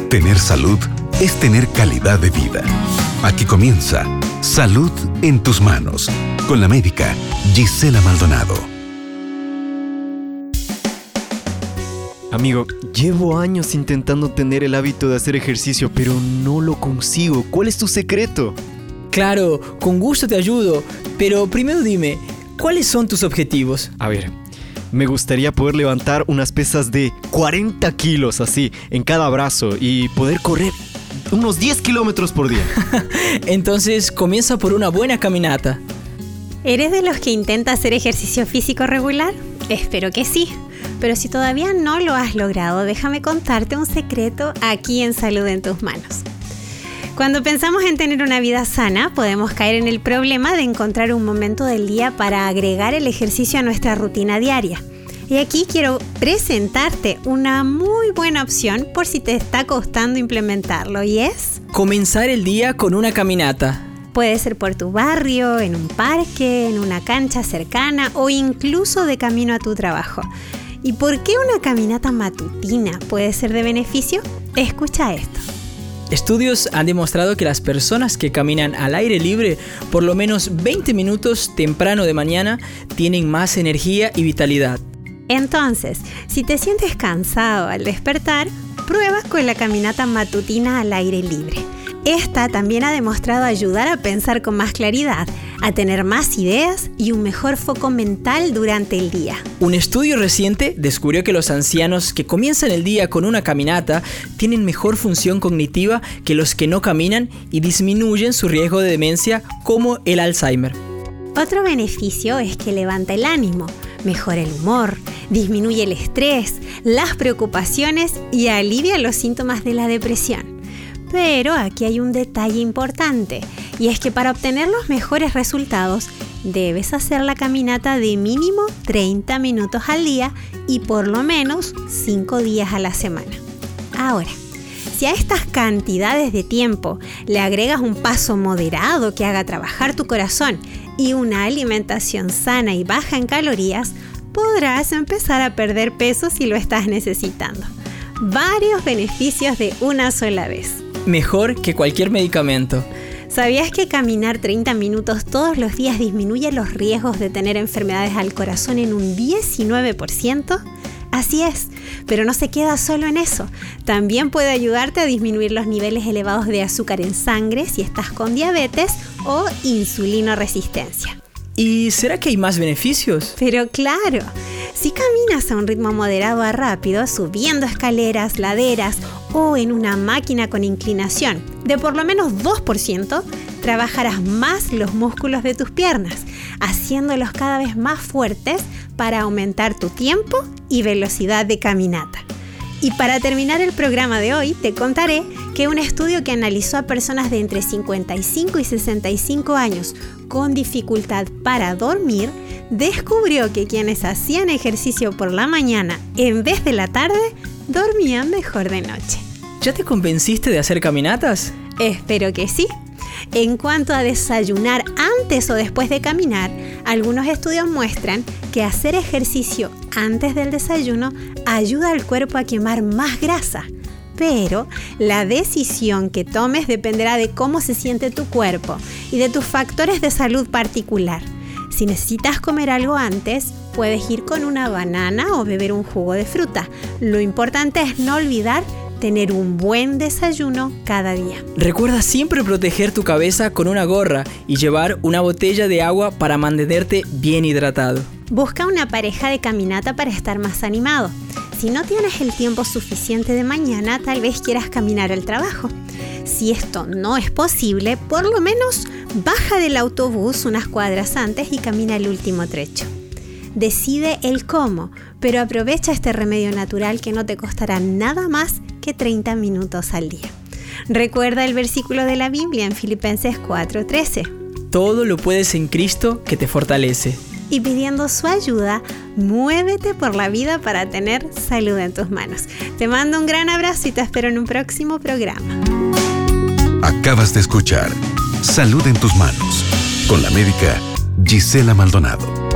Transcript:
Tener salud es tener calidad de vida. Aquí comienza Salud en tus manos, con la médica Gisela Maldonado. Amigo, llevo años intentando tener el hábito de hacer ejercicio, pero no lo consigo. ¿Cuál es tu secreto? Claro, con gusto te ayudo, pero primero dime, ¿cuáles son tus objetivos? A ver, me gustaría poder levantar unas pesas de 40 kilos así, en cada brazo y poder correr unos 10 kilómetros por día. Entonces, comienza por una buena caminata. ¿Eres de los que intenta hacer ejercicio físico regular? Espero que sí. Pero si todavía no lo has logrado, déjame contarte un secreto aquí en Salud en tus manos. Cuando pensamos en tener una vida sana, podemos caer en el problema de encontrar un momento del día para agregar el ejercicio a nuestra rutina diaria. Y aquí quiero presentarte una muy buena opción por si te está costando implementarlo, y es comenzar el día con una caminata. Puede ser por tu barrio, en un parque, en una cancha cercana o incluso de camino a tu trabajo. ¿Y por qué una caminata matutina puede ser de beneficio? Escucha esto. Estudios han demostrado que las personas que caminan al aire libre por lo menos 20 minutos temprano de mañana tienen más energía y vitalidad. Entonces, si te sientes cansado al despertar, prueba con la caminata matutina al aire libre. Esta también ha demostrado ayudar a pensar con más claridad, a tener más ideas y un mejor foco mental durante el día. Un estudio reciente descubrió que los ancianos que comienzan el día con una caminata tienen mejor función cognitiva que los que no caminan y disminuyen su riesgo de demencia como el Alzheimer. Otro beneficio es que levanta el ánimo, mejora el humor, disminuye el estrés, las preocupaciones y alivia los síntomas de la depresión. Pero aquí hay un detalle importante, y es que para obtener los mejores resultados, debes hacer la caminata de mínimo 30 minutos al día y por lo menos 5 días a la semana. Ahora, si a estas cantidades de tiempo le agregas un paso moderado que haga trabajar tu corazón y una alimentación sana y baja en calorías, podrás empezar a perder peso si lo estás necesitando. Varios beneficios de una sola vez. Mejor que cualquier medicamento. ¿Sabías que caminar 30 minutos todos los días disminuye los riesgos de tener enfermedades al corazón en un 19%? Así es, pero no se queda solo en eso. También puede ayudarte a disminuir los niveles elevados de azúcar en sangre si estás con diabetes o insulinoresistencia. ¿Y será que hay más beneficios? Pero claro, si caminas a un ritmo moderado a rápido, subiendo escaleras, laderas o en una máquina con inclinación de por lo menos 2%, trabajarás más los músculos de tus piernas, haciéndolos cada vez más fuertes para aumentar tu tiempo y velocidad de caminata. Y para terminar el programa de hoy, te contaré que un estudio que analizó a personas de entre 55 y 65 años con dificultad para dormir, descubrió que quienes hacían ejercicio por la mañana en vez de la tarde, dormían mejor de noche. ¿Ya te convenciste de hacer caminatas? Espero que sí. En cuanto a desayunar antes o después de caminar, algunos estudios muestran que hacer ejercicio antes del desayuno ayuda al cuerpo a quemar más grasa. Pero la decisión que tomes dependerá de cómo se siente tu cuerpo y de tus factores de salud particular. Si necesitas comer algo antes, puedes ir con una banana o beber un jugo de fruta. Lo importante es no olvidar tener un buen desayuno cada día. Recuerda siempre proteger tu cabeza con una gorra y llevar una botella de agua para mantenerte bien hidratado. Busca una pareja de caminata para estar más animado. Si no tienes el tiempo suficiente de mañana, tal vez quieras caminar al trabajo. Si esto no es posible, por lo menos baja del autobús unas cuadras antes y camina el último trecho. Decide el cómo, pero aprovecha este remedio natural que no te costará nada más que 30 minutos al día. Recuerda el versículo de la Biblia en Filipenses 4:13. Todo lo puedes en Cristo que te fortalece. Y pidiendo su ayuda, muévete por la vida para tener salud en tus manos. Te mando un gran abrazo y te espero en un próximo programa. Acabas de escuchar Salud en tus manos con la médica Gisela Maldonado.